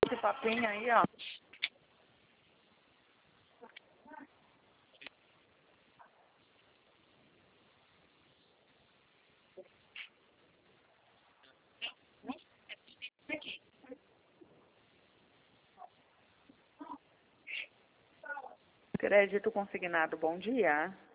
esse papinho aí, ó. Crédito consignado, bom dia.